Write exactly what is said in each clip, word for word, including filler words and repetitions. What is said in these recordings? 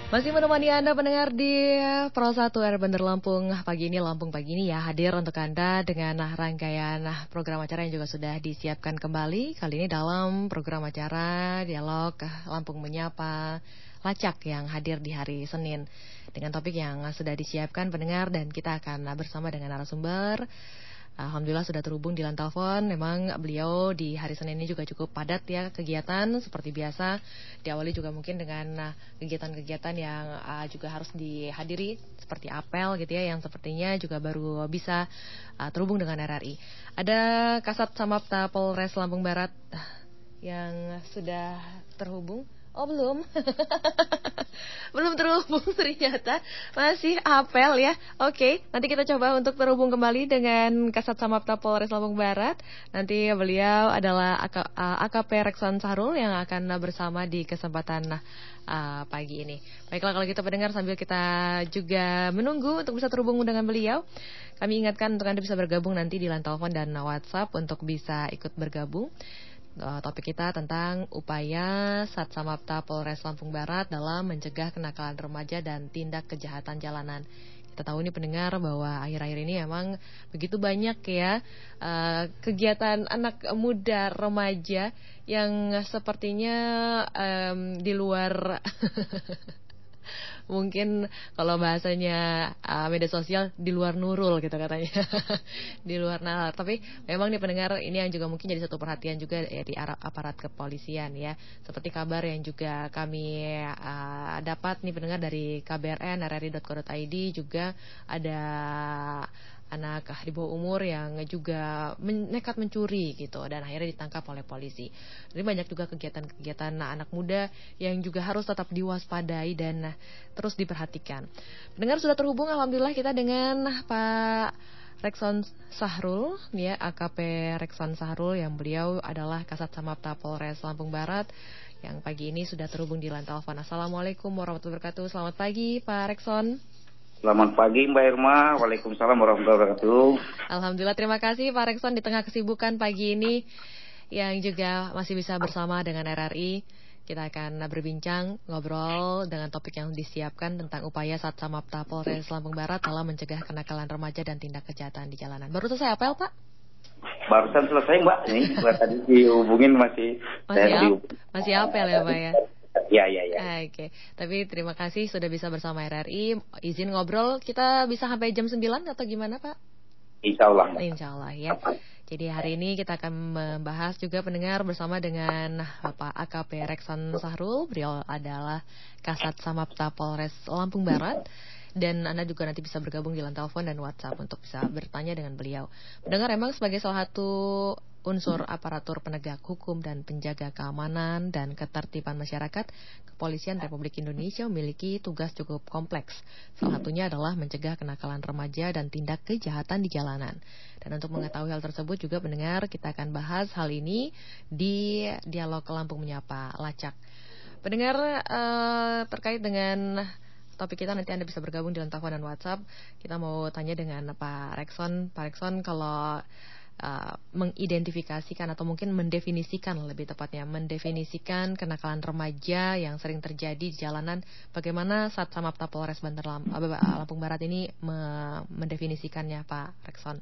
Masih menemani Anda pendengar di Pro satu R Bandar Lampung. Pagi ini Lampung Pagi ini ya hadir untuk Anda dengan rangkaian program acara yang juga sudah disiapkan kembali. Kali ini dalam program acara Dialog Lampung Menyapa Lacak yang hadir di hari Senin dengan topik yang sudah disiapkan pendengar, dan kita akan bersama dengan narasumber. Alhamdulillah sudah terhubung di line telepon. Memang beliau di hari Senin ini juga cukup padat ya kegiatan seperti biasa. Diawali juga mungkin dengan uh, kegiatan-kegiatan yang uh, juga harus dihadiri seperti apel gitu ya, yang sepertinya juga baru bisa uh, terhubung dengan R R I. Ada Kasat Samapta Polres Lampung Barat yang sudah terhubung. Oh belum, belum terhubung ternyata, masih apel ya. Oke, nanti kita coba untuk terhubung kembali dengan Kasat Samapta Polres Lampung Barat. Nanti beliau adalah A K P Rekson Sahrul yang akan bersama di kesempatan uh, pagi ini. Baiklah kalau kita mendengar sambil kita juga menunggu untuk bisa terhubung dengan beliau. Kami ingatkan untuk Anda bisa bergabung nanti di line telepon dan WhatsApp untuk bisa ikut bergabung. Topik kita tentang upaya Satsamapta Polres Lampung Barat dalam mencegah kenakalan remaja dan tindak kejahatan jalanan. Kita tahu nih pendengar bahwa akhir-akhir ini emang begitu banyak ya uh, kegiatan anak muda remaja yang sepertinya um, di luar mungkin kalau bahasanya uh, media sosial di luar nurul gitu katanya. Di luar nalar. Tapi memang nih pendengar, ini yang juga mungkin jadi satu perhatian juga ya di aparat kepolisian ya. Seperti kabar yang juga kami uh, dapat nih pendengar dari K B R N R R I dot co dot I D, juga ada anak di bawah umur yang juga men- nekat mencuri gitu dan akhirnya ditangkap oleh polisi. Jadi banyak juga kegiatan-kegiatan anak muda yang juga harus tetap diwaspadai dan terus diperhatikan. Pendengar sudah terhubung alhamdulillah kita dengan Pak Rekson Sahrul ya, A K P Rekson Sahrul yang beliau adalah Kasat Samapta Polres Lampung Barat yang pagi ini sudah terhubung di line telepon. Assalamualaikum warahmatullahi wabarakatuh. Selamat pagi Pak Rekson. Selamat pagi Mbak Irma. Waalaikumsalam warahmatullahi wabarakatuh. Alhamdulillah, terima kasih Pak Rekson di tengah kesibukan pagi ini yang juga masih bisa bersama dengan R R I. Kita akan berbincang, ngobrol dengan topik yang disiapkan tentang upaya Satsamapta Polres Lampung Barat dalam mencegah kenakalan remaja dan tindak kejahatan di jalanan. Baru selesai apel Pak? Barusan selesai Mbak. Ini tadi dihubungin masih masih, ap- masih apel ya Pak ya? Ya, ya, ya. Oke, okay. Tapi terima kasih sudah bisa bersama R R I. Izin ngobrol, kita bisa sampai jam sembilan atau gimana Pak? Insya Allah. Insya Allah ya. Jadi hari ini kita akan membahas juga pendengar bersama dengan Bapak A K P Rekson Sahrul. Beliau adalah Kasat Samapta Polres Lampung Barat. Dan Anda juga nanti bisa bergabung di line telepon dan WhatsApp untuk bisa bertanya dengan beliau. Pendengar, emang sebagai salah satu unsur aparatur penegak hukum dan penjaga keamanan dan ketertiban masyarakat, Kepolisian Republik Indonesia memiliki tugas cukup kompleks. Salah satunya adalah mencegah kenakalan remaja dan tindak kejahatan di jalanan. Dan untuk mengetahui hal tersebut juga pendengar, kita akan bahas hal ini di Dialog Lampung Menyapa Lacak. Pendengar, eh, terkait dengan topik kita nanti Anda bisa bergabung di telepon dan WhatsApp. Kita mau tanya dengan Pak Rekson. Pak Rekson, kalau uh, mengidentifikasikan atau mungkin mendefinisikan lebih tepatnya, mendefinisikan kenakalan remaja yang sering terjadi di jalanan, bagaimana Satsamapta Polres Bandar Lam- Lampung Barat ini me- mendefinisikannya Pak Rekson?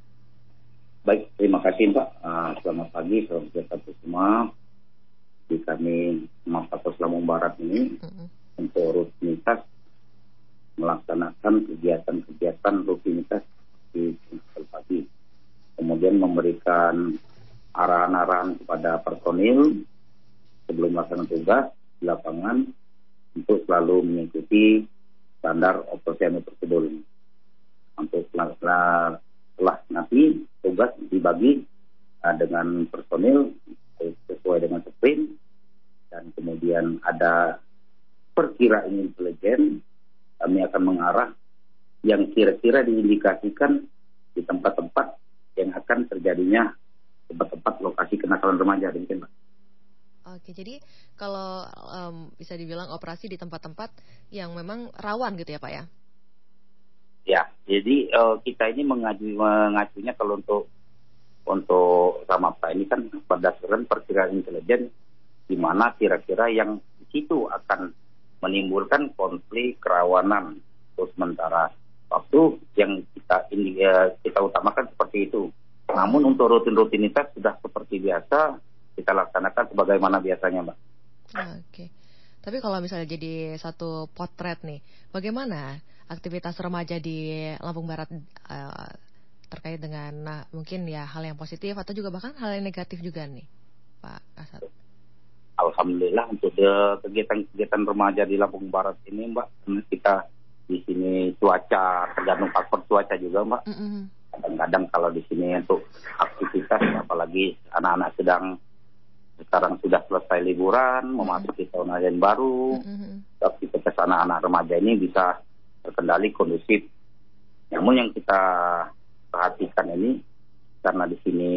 Baik, terima kasih Mbak. Uh, selamat pagi, selamat sejahtera semua. Di kami Samapta Polres Lampung Barat ini mm-hmm. untuk rutinitas melaksanakan kegiatan-kegiatan rutinitas di pagi, kemudian memberikan arahan-arahan kepada personil sebelum melaksanakan tugas di lapangan untuk selalu mengikuti standar operasional prosedur. Untuk setelah, setelah nanti tugas dibagi uh, dengan personil sesuai dengan sprint, dan kemudian ada perkiraan intelijen. Kami akan mengarah yang kira-kira diindikasikan di tempat-tempat yang akan terjadinya tempat-tempat lokasi kenakalan remaja, demikian Pak. Oke, jadi kalau um, bisa dibilang operasi di tempat-tempat yang memang rawan gitu ya Pak ya? Ya, jadi uh, kita ini mengacu, mengacunya kalau untuk untuk Samapta ini kan berdasarkan perkiraan intelijen di mana kira-kira yang di situ akan menimbulkan konflik kerawanan terus sementara waktu yang kita ini ya, kita utamakan seperti itu. Namun untuk rutin-rutinitas sudah seperti biasa kita laksanakan sebagaimana biasanya, Mbak. Oke. Tapi kalau misalnya jadi satu potret nih, bagaimana aktivitas remaja di Lampung Barat uh, terkait dengan nah, mungkin ya hal yang positif atau juga bahkan hal yang negatif juga nih, Pak Kasat? Alhamdulillah untuk kegiatan-kegiatan remaja di Lampung Barat ini, Mbak, kita di sini cuaca tergantung faktor cuaca juga, Mbak. Mm-hmm. Kadang-kadang kalau di sini untuk aktivitas, apalagi anak-anak sedang sekarang sudah selesai liburan, mm-hmm. memasuki tahun ajaran baru, mm-hmm. aktivitas anak-anak remaja ini bisa terkendali kondusif. Namun yang kita perhatikan ini karena di sini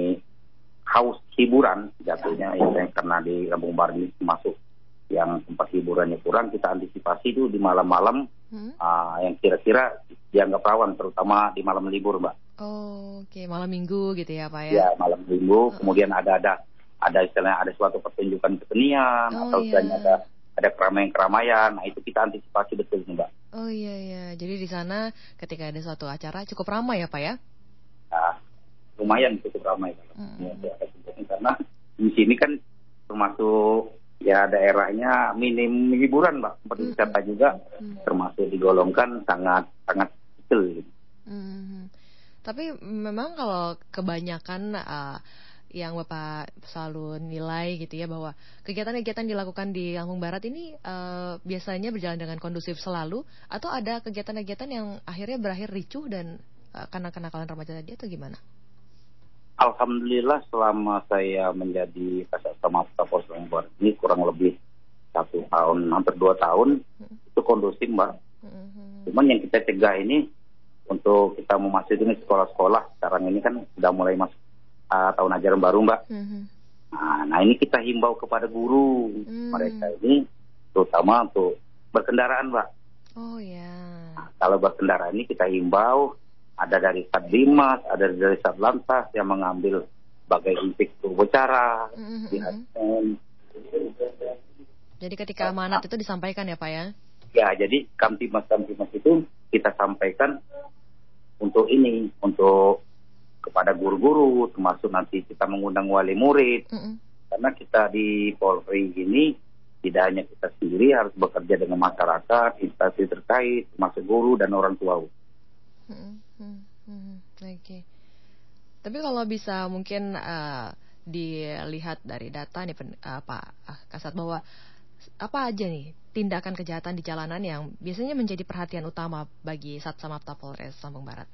haus hiburan jatuhnya, ya, karena di Lampung Barat ini masuk yang tempat hiburannya kurang, kita antisipasi itu di malam-malam hmm. uh, yang kira-kira dianggap rawan, terutama di malam libur, Mbak. Oh, oke, okay. Malam minggu gitu ya, Pak ya? Ya, malam minggu. Uh. Kemudian ada ada ada istilahnya ada suatu pertunjukan kesenian oh, atau istilahnya iya. ada ada keramaian-keramaian. Nah, itu kita antisipasi betul, Mbak. Oh iya iya. Jadi di sana ketika ada suatu acara cukup ramai ya, Pak ya? Nah, lumayan cukup ramai hmm. ya, karena di sini kan termasuk ya daerahnya minim hiburan, Mbak, seperti hmm. wisata juga hmm. termasuk digolongkan sangat sangat kecil. Hmm. Tapi memang kalau kebanyakan uh, yang Bapak selalu nilai gitu ya bahwa kegiatan-kegiatan dilakukan di Lampung Barat ini uh, biasanya berjalan dengan kondusif selalu atau ada kegiatan-kegiatan yang akhirnya berakhir ricuh dan uh, karena kenakalan remaja tadi atau gimana? Alhamdulillah selama saya menjadi Kasat Samapta Pos Lampung Barat ini kurang lebih satu tahun, hampir dua tahun, hmm. itu kondusif, Mbak. Hmm. Cuman yang kita cegah ini untuk kita memasuki ini sekolah-sekolah, sekarang ini kan sudah mulai masuk uh, tahun ajaran baru, Mbak. Hmm. Nah, nah ini kita himbau kepada guru hmm. mereka ini, terutama untuk berkendaraan, Mbak. Oh ya. Nah, kalau berkendaraan ini kita himbau. Ada dari Satdimas, ada dari Satlantas yang mengambil sebagai intik berbicara. Mm-hmm. Jadi ketika amanat itu disampaikan ya, Pak ya? Ya, jadi Kamtimas-Kamtimas itu kita sampaikan untuk ini, untuk kepada guru-guru, termasuk nanti kita mengundang wali murid. Mm-hmm. Karena kita di Polri ini tidak hanya kita sendiri harus bekerja dengan masyarakat, instansi terkait, termasuk guru dan orang tua. Hmm, hmm, hmm, Oke. Okay. Tapi kalau bisa mungkin uh, dilihat dari data nih uh, Pak Kasat bahwa apa aja nih tindakan kejahatan di jalanan yang biasanya menjadi perhatian utama bagi Satsamapta Polres Lampung Barat.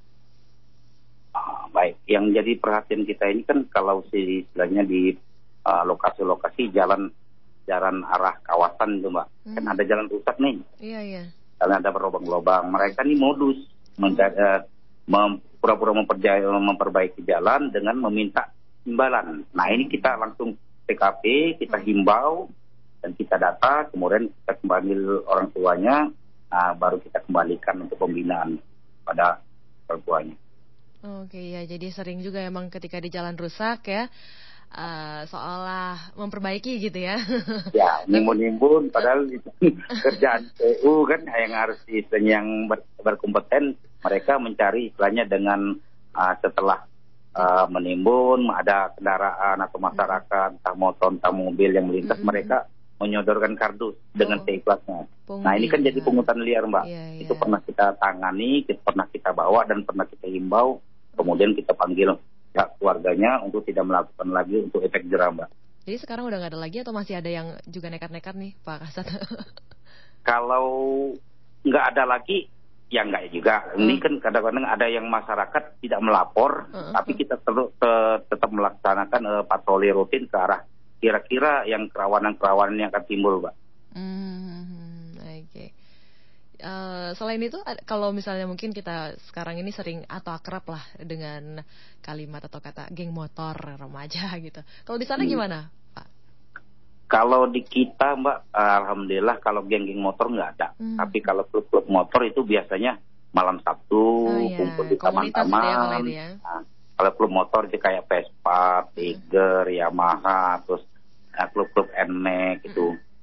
Ah, baik, yang jadi perhatian kita ini kan kalau istilahnya di uh, lokasi-lokasi jalan jalan arah kawasan itu, Mbak, hmm. kan ada jalan rusak nih. Iya iya. Jalan ada berlubang-lubang. Mereka nih modus Mencari, uh, mem, pura-pura memperbaiki jalan dengan meminta imbalan. Nah ini kita langsung T K P, kita himbau dan kita data, kemudian kita panggil orang tuanya, uh, baru kita kembalikan untuk pembinaan pada orang tuanya. Oke ya, jadi sering juga emang ketika di jalan rusak ya, uh, seolah memperbaiki gitu ya. Ya, nimbun-nimbun, padahal itu kerjaan P U kan yang harus istilahnya yang ber, berkompeten, mereka mencari istilahnya dengan uh, setelah uh, menimbun, ada kendaraan atau masyarakat, entah motor, entah mobil yang melintas, mm-hmm. mereka menyodorkan kardus dengan oh. T-platnya. Nah ini kan jadi pungutan liar, Mbak. Yeah, yeah. Itu pernah kita tangani, kita, pernah kita bawa dan pernah kita himbau, kemudian kita panggil ya, keluarganya untuk tidak melakukan lagi untuk efek jerah, Mbak. Jadi sekarang udah nggak ada lagi atau masih ada yang juga nekat-nekat nih, Pak Kasat? Kalau nggak ada lagi, ya nggak juga. Hmm. Ini kan kadang-kadang ada yang masyarakat tidak melapor, hmm. tapi kita terus te- tetap melaksanakan uh, patroli rutin ke arah kira-kira yang kerawanan-kerawanan yang akan timbul, Mbak. Hmm, Oke. Okay. Uh, selain itu, kalau misalnya mungkin kita sekarang ini sering atau akrab lah dengan kalimat atau kata geng motor remaja gitu. Kalau di sana hmm. gimana, Pak? Kalau di kita, Mbak, alhamdulillah kalau geng-geng motor nggak ada. Hmm. Tapi kalau klub-klub motor itu biasanya malam Sabtu, oh, iya. kumpul di taman-taman. Ya, kalau, ya. Nah, kalau klub motor itu kayak Vespa, Tiger, hmm. Yamaha, terus nah, klub-klub N M A X itu. Hmm.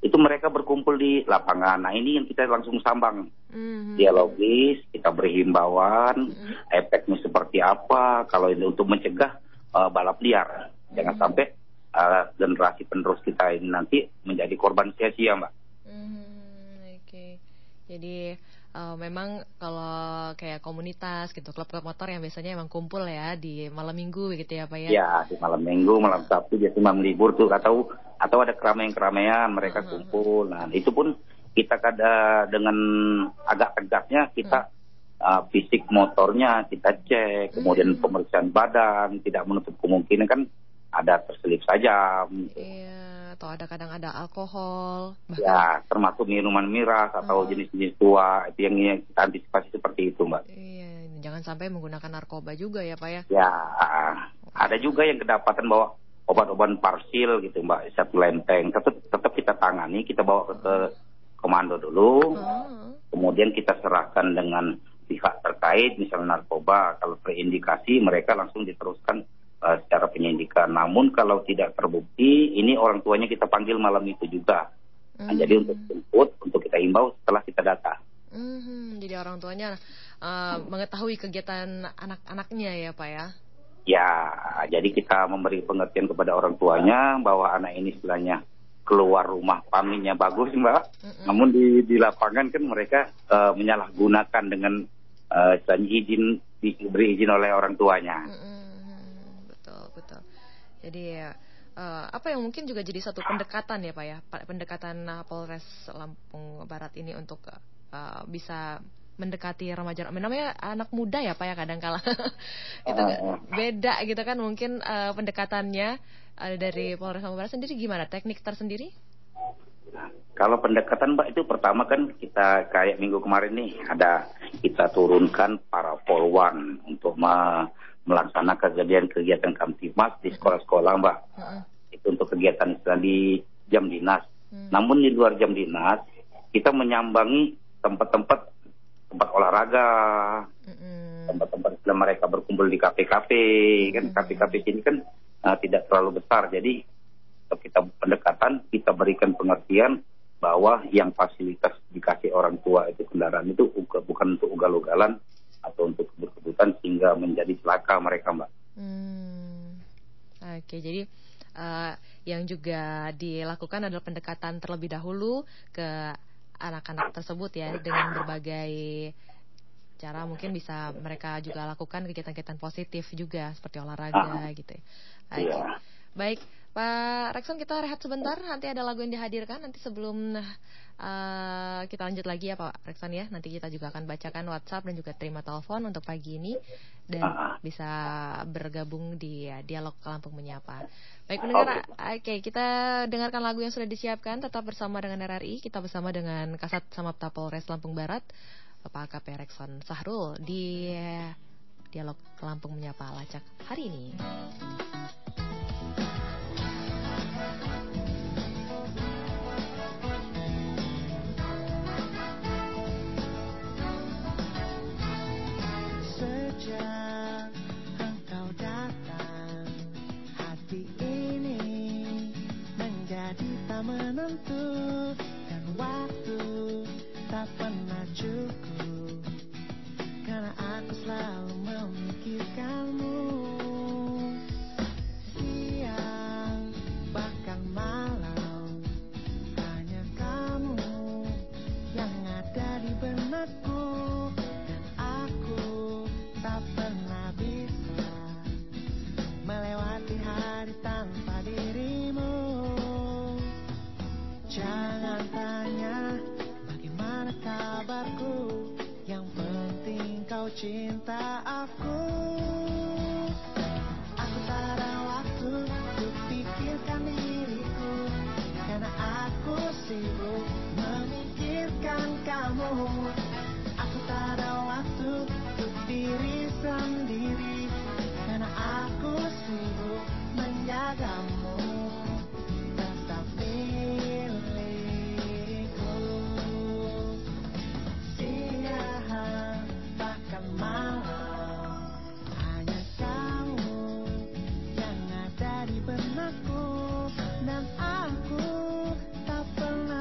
itu mereka berkumpul di lapangan. Nah ini yang kita langsung sambang. Mm-hmm. Dialogis, kita beri himbauan, mm-hmm. efeknya seperti apa, kalau ini untuk mencegah uh, balap liar. Jangan mm-hmm. sampai uh, generasi penerus kita ini nanti menjadi korban sia-sia, Mbak. Mm-hmm. Oke, okay. Jadi uh, memang kalau kayak komunitas gitu, klub-klub motor yang biasanya emang kumpul ya di malam minggu gitu ya Pak ya? Ya, di malam minggu, malam Sabtu, biasanya malam libur tuh, atau atau ada keramaian-keramaian mereka uh-huh. kumpul. Nah itu pun kita kada dengan agak tegasnya kita uh-huh. uh, fisik motornya kita cek, kemudian uh-huh. pemeriksaan badan, tidak menutup kemungkinan kan ada terselip sajam. Iya, atau ada kadang ada alkohol. Bahkan... Ya, termasuk minuman miras atau uh-huh. jenis-jenis tua, itu yang kita antisipasi seperti itu, Mbak. Iya, jangan sampai menggunakan narkoba juga ya, Pak ya? Ya, ada juga yang kedapatan bawa obat-obatan parsil gitu, Mbak, satu lenteng. Tetap, tetap kita tangani, kita bawa ke, ke komando dulu, uh-huh. kemudian kita serahkan dengan pihak terkait, misalnya narkoba. Kalau terindikasi, mereka langsung diteruskan uh, secara penyidikan. Namun kalau tidak terbukti, ini orang tuanya kita panggil malam itu juga. Nah, uh-huh. jadi untuk jemput, untuk kita imbau setelah kita data. Uh-huh. Jadi orang tuanya uh, mengetahui kegiatan anak-anaknya ya Pak ya? Ya, jadi kita memberi pengertian kepada orang tuanya bahwa anak ini istilahnya keluar rumah paminya bagus, Mbak. Mm-mm. Namun di di lapangan kan mereka uh, menyalahgunakan dengan uh, izin diberi izin oleh orang tuanya. Mm-mm. Betul, betul. Jadi uh, apa yang mungkin juga jadi satu pendekatan ya Pak ya, pendekatan Polres Lampung Barat ini untuk uh, bisa mendekati remaja, namanya anak muda ya Pak ya kadang kala itu uh, beda gitu kan mungkin uh, pendekatannya uh, dari Polres Lampung Barat sendiri gimana, teknik tersendiri? Kalau pendekatan Mbak itu pertama kan kita kayak minggu kemarin nih ada kita turunkan para polwan untuk me- melaksanakan kegiatan-kegiatan Kamtibmas di sekolah-sekolah Mbak. Uh-uh. Itu untuk kegiatan di jam dinas. Uh-huh. Namun di luar jam dinas kita menyambangi tempat-tempat tempat olahraga, mm-hmm. tempat-tempat setelah mereka berkumpul di kafe-kafe, mm-hmm. kan kafe-kafe ini kan uh, tidak terlalu besar, jadi kita pendekatan, kita berikan pengertian bahwa yang fasilitas dikasih orang tua itu kendaraan itu bukan untuk ugal-ugalan atau untuk kebut-kebutan sehingga menjadi celaka mereka, Mbak. Hmm. Oke, jadi uh, yang juga dilakukan adalah pendekatan terlebih dahulu ke anak-anak tersebut ya, dengan berbagai cara mungkin bisa mereka juga lakukan kegiatan-kegiatan positif juga seperti olahraga ah. gitu ya. Oke. Yeah. Baik, Pak Rekson, kita rehat sebentar, nanti ada lagu yang dihadirkan nanti sebelum uh, kita lanjut lagi ya Pak Rekson ya. Nanti kita juga akan bacakan WhatsApp dan juga terima telepon untuk pagi ini dan ah. bisa bergabung di ya, Dialog Lampung Menyapa. Baik pendengar, oke okay, kita dengarkan lagu yang sudah disiapkan. Tetap bersama dengan R R I, kita bersama dengan Kasat Samapta Polres Lampung Barat, Bapak A K P Rekson Sahrul di Dialog Lampung Menyapa Lacak hari ini. Sejak engkau datang, hati ini menjadi tak menentu, dan waktu tak pernah cukup, karena aku selalu memikirkanmu. Siang bahkan malam, hanya kamu yang ada di benakku, dan aku tak pernah bisa melewati hari tanpa dirimu. Jangan tanya bagaimana kabarku, yang penting kau cinta aku. Aku tak ada waktu untuk pikirkan diriku, karena aku sibuk memikirkan kamu. Aku tak ada waktu untuk diri sendiri, karena aku sibuk menjagamu. Tetap milikku. Siang bahkan malam, hanya kamu yang ada di benakku, dan aku tak pernah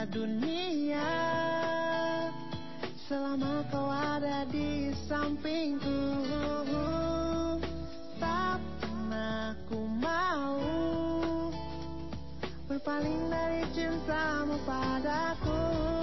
dunia selama kau ada di sampingku. Tak pernah ku mau berpaling dari cintamu padaku.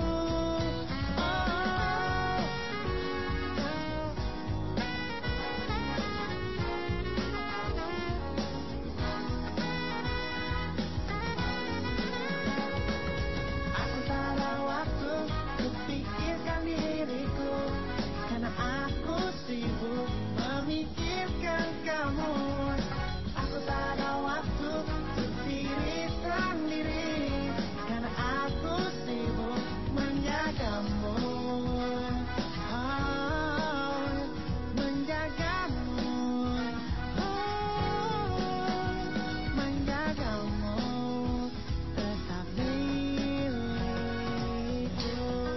Memikirkan kamu, aku tak ada waktu untuk diri sendiri, karena aku sibuk menjagamu, oh, menjagamu, oh, menjagamu, tetap diriku.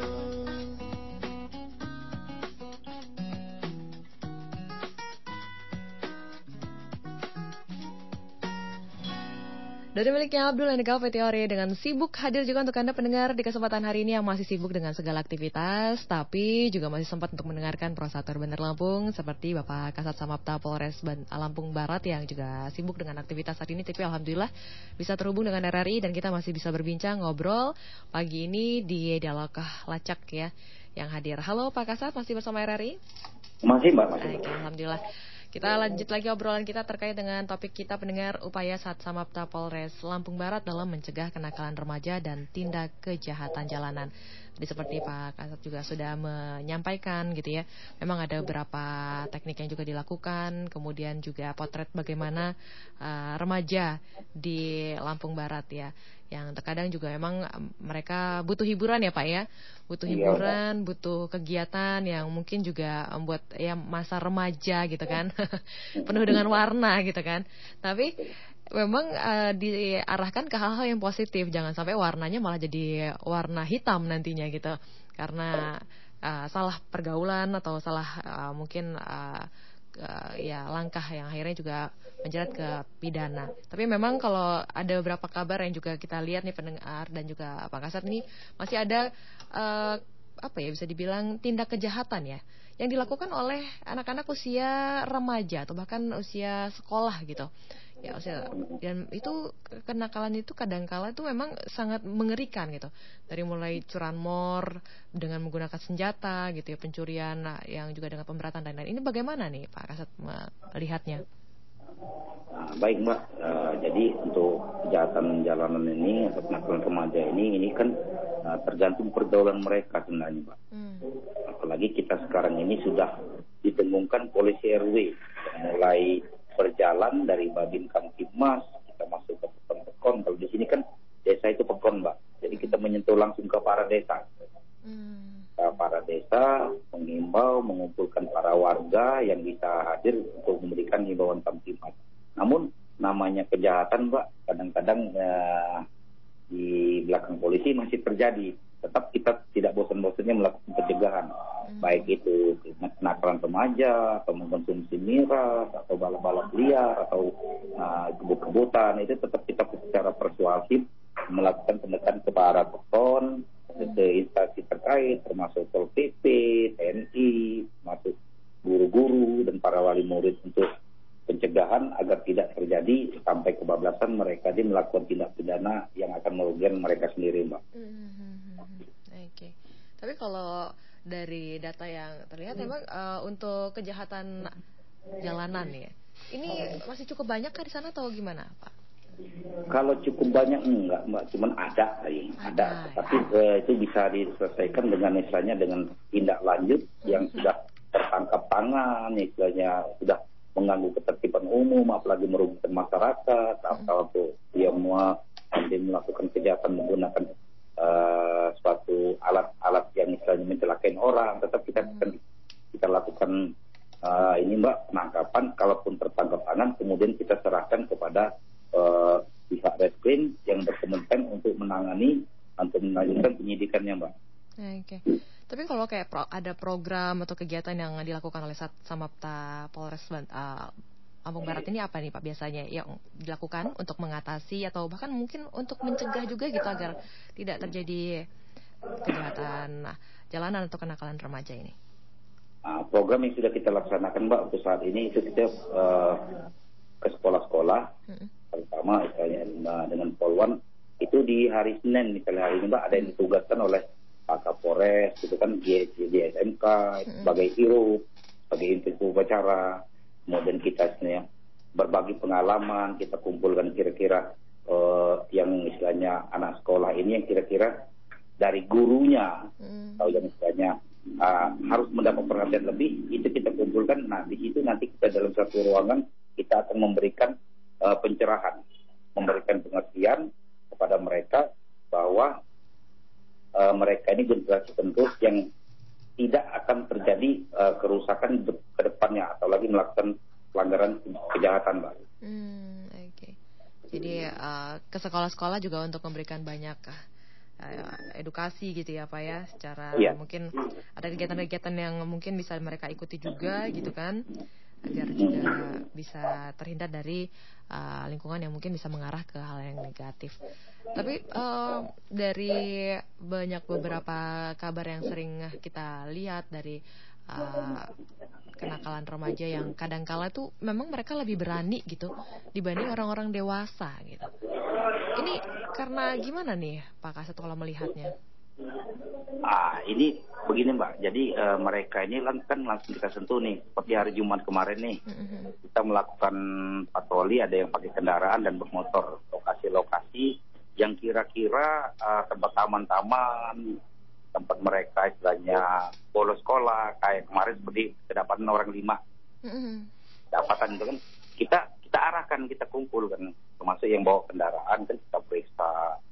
Dari miliknya Abdul Andika Fetiori dengan Sibuk hadir juga untuk Anda pendengar di kesempatan hari ini yang masih sibuk dengan segala aktivitas, tapi juga masih sempat untuk mendengarkan Prosator Bandar Lampung seperti Bapak Kasat Samapta Polres Lampung Barat yang juga sibuk dengan aktivitas hari ini. Tapi alhamdulillah bisa terhubung dengan R R I dan kita masih bisa berbincang ngobrol pagi ini di Dialogkah Lacak ya yang hadir. Halo Pak Kasat, masih bersama R R I? Masih Mbak, masih. Oke, alhamdulillah. Kita lanjut lagi obrolan kita terkait dengan topik kita pendengar upaya Sat Samapta Polres Lampung Barat dalam mencegah kenakalan remaja dan tindak kejahatan jalanan. Jadi seperti Pak Kasat juga sudah menyampaikan gitu ya, memang ada beberapa teknik yang juga dilakukan, kemudian juga potret bagaimana uh, remaja di Lampung Barat ya, yang terkadang juga memang mereka butuh hiburan ya Pak ya, butuh hiburan, butuh kegiatan yang mungkin juga membuat ya masa remaja gitu kan, penuh dengan warna gitu kan, tapi memang uh, diarahkan ke hal-hal yang positif, jangan sampai warnanya malah jadi warna hitam nantinya gitu, karena uh, salah pergaulan atau salah uh, mungkin uh, uh, ya langkah yang akhirnya juga menjerat ke pidana. Tapi memang kalau ada beberapa kabar yang juga kita lihat nih pendengar dan juga Pak Kasat ini masih ada uh, apa ya bisa dibilang tindak kejahatan ya yang dilakukan oleh anak-anak usia remaja atau bahkan usia sekolah gitu. Ya, usia, dan itu kenakalan itu kadangkala itu memang sangat mengerikan gitu. Dari mulai curanmor dengan menggunakan senjata gitu ya, pencurian yang juga dengan pemberatan dan lain-lain. Ini bagaimana nih Pak Kasat melihatnya? Nah, baik Mbak, uh, jadi untuk kejahatan jalanan ini atau kenakalan remaja ini ini kan uh, tergantung pergaulan mereka sebenarnya Mbak. Hmm. Apalagi kita sekarang ini sudah didengungkan polisi R W, mulai berjalan dari Babin Kamtibmas, kita masuk ke pekon-pekon. Kalau di sini kan desa itu pekon Mbak, jadi kita menyentuh langsung ke para desa. Hmm. Para desa mengimbau, mengumpulkan para warga yang bisa hadir untuk memberikan himbauan Kamtibmas. Namun namanya kejahatan Mbak, kadang-kadang eh, di belakang polisi masih terjadi. Tetap kita tidak bosan-bosannya melakukan pencegahan, hmm. baik itu kenakalan remaja atau mengkonsumsi miras atau balap-balap liar atau uh, kebut-kebutan, itu tetap kita secara persuasif melakukan pendekatan ke para pekon, ke instansi terkait termasuk Pol P P, T N I, masuk guru-guru dan para wali murid untuk pencegahan agar tidak terjadi sampai kebablasan mereka di melakukan tindak pidana yang akan merugikan mereka sendiri Mbak. Mm-hmm. Oke, okay. Tapi kalau dari data yang terlihat memang uh, untuk kejahatan jalanan ya, ini masih cukup banyak kan di sana atau gimana Pak? Kalau cukup banyak enggak Mbak, cuman ada ada, ada. Tapi ya. eh, itu bisa diselesaikan dengan misalnya dengan tindak lanjut hmm. yang sudah tertangkap tangan, istilahnya sudah mengganggu ketertiban umum, apalagi merugikan masyarakat, hmm. atau dia mau melakukan kejahatan menggunakan uh, suatu alat-alat yang misalnya mencelakai orang, tetap kita hmm. kita lakukan uh, ini Mbak penangkapan. Kalaupun tertangkap tangan, kemudian kita serahkan kepada uh, pihak reskrim yang berkompeten untuk menangani untuk melanjutkan penyidikannya Mbak. Oke. Okay. Tapi kalau kayak pro, ada program atau kegiatan yang dilakukan oleh Sat Samapta Polres uh, Lampung Barat ini apa nih Pak biasanya yang dilakukan untuk mengatasi atau bahkan mungkin untuk mencegah juga gitu agar tidak terjadi kejahatan nah, jalanan atau kenakalan remaja ini? Nah, program yang sudah kita laksanakan Mbak untuk saat ini itu kita uh, ke sekolah-sekolah, hmm. terutama misalnya dengan Polwan itu di hari Senin misalnya hari ini Mbak ada yang ditugaskan oleh Pak Kapolres itu kan di, di S M K hmm. sebagai hero, sebagai inspektur upacara, kemudian kita sebenarnya berbagi pengalaman, kita kumpulkan kira-kira uh, yang istilahnya anak sekolah ini yang kira-kira dari gurunya hmm. atau yang istilahnya uh, harus mendapat perhatian lebih, itu kita kumpulkan. Nah di situ nanti kita dalam satu ruangan kita akan memberikan uh, pencerahan, memberikan pengertian kepada mereka bahwa uh, mereka ini generasi penerus yang tidak akan terjadi uh, kerusakan de- ke depannya atau lagi melakukan pelanggaran kejahatan, Mbak. Hmm, oke. Okay. Jadi uh, ke sekolah-sekolah juga untuk memberikan banyak uh, edukasi gitu ya Pak ya, secara yeah. mungkin ada kegiatan-kegiatan yang mungkin bisa mereka ikuti juga gitu kan, agar juga bisa terhindar dari uh, lingkungan yang mungkin bisa mengarah ke hal yang negatif. Tapi uh, dari banyak beberapa kabar yang sering kita lihat dari uh, kenakalan remaja yang kadangkala tuh memang mereka lebih berani gitu dibanding orang-orang dewasa gitu. Ini karena gimana nih Pak Kasat kalau melihatnya? Ah, ini begini Mbak, jadi uh, mereka ini kan langsung kita sentuh nih, seperti hari Jumat kemarin nih, mm-hmm. kita melakukan patroli, ada yang pakai kendaraan dan bermotor, lokasi-lokasi yang kira-kira uh, tempat taman-taman, tempat mereka istilahnya bolos sekolah, kayak kemarin seperti kedapatan orang lima, mm-hmm. dapatan itu kan, kita kita arahkan, kita kumpulkan, termasuk yang bawa kendaraan kan kita periksa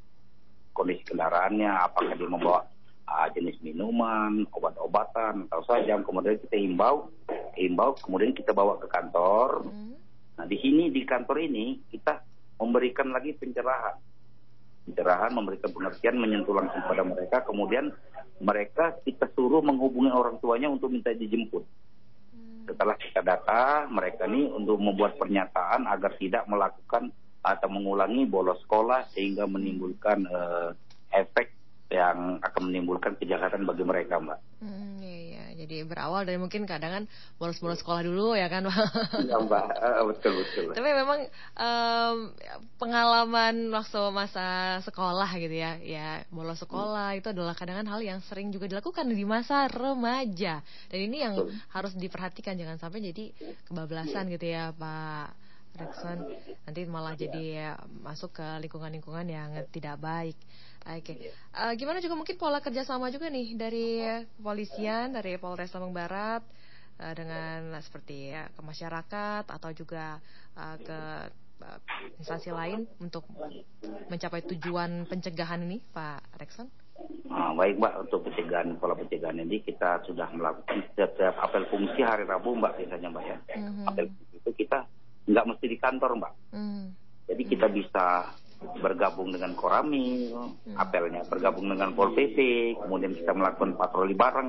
kondisi kendaraannya, apakah dia membawa uh, jenis minuman, obat-obatan, atau saja. Kemudian kita himbau, himbau, kemudian kita bawa ke kantor. Hmm. Nah di sini di kantor ini kita memberikan lagi pencerahan, pencerahan, memberikan pengertian, menyentuh langsung pada mereka. Kemudian mereka kita suruh menghubungi orang tuanya untuk minta dijemput. Hmm. Setelah kita data mereka ini untuk membuat pernyataan agar tidak melakukan atau mengulangi bolos sekolah sehingga menimbulkan uh, efek yang akan menimbulkan kejahatan bagi mereka, Mbak. Hmm, iya, iya. Jadi berawal dari mungkin kadang kan bolos-bolos sekolah dulu ya kan, Mbak? Iya, Mbak. Uh, betul, betul. Tapi memang um, pengalaman waktu masa sekolah gitu ya, ya bolos sekolah hmm. itu adalah kadang hal yang sering juga dilakukan di masa remaja. Dan ini yang betul. Harus diperhatikan, jangan sampai jadi kebablasan gitu ya, Pak Rekson, nanti malah jadi ya, masuk ke lingkungan-lingkungan yang tidak baik. Oke, okay. uh, gimana juga mungkin pola kerjasama juga nih dari kepolisian, dari Polres Lampung Barat uh, dengan seperti ya, ke masyarakat atau juga uh, ke uh, instansi lain untuk mencapai tujuan pencegahan ini, Pak Rekson? Ah, baik Mbak, untuk pencegahan, pola pencegahan ini kita sudah melakukan setiap apel fungsi hari Rabu Mbak biasanya Mbak ya. Mm-hmm. Apel fungsi itu kita nggak mesti di kantor Mbak. Mm. Jadi kita mm. bisa bergabung dengan Koramil, mm. apelnya bergabung dengan Pol P P, kemudian kita melakukan patroli bareng.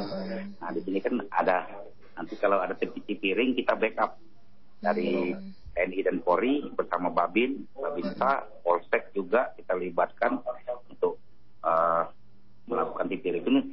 Mm. Nah di sini kan ada nanti kalau ada titik piring kita backup dari mm. T N I dan Polri bersama Babin, Babinsa, Polsek juga kita libatkan untuk uh, melakukan titik piring itu.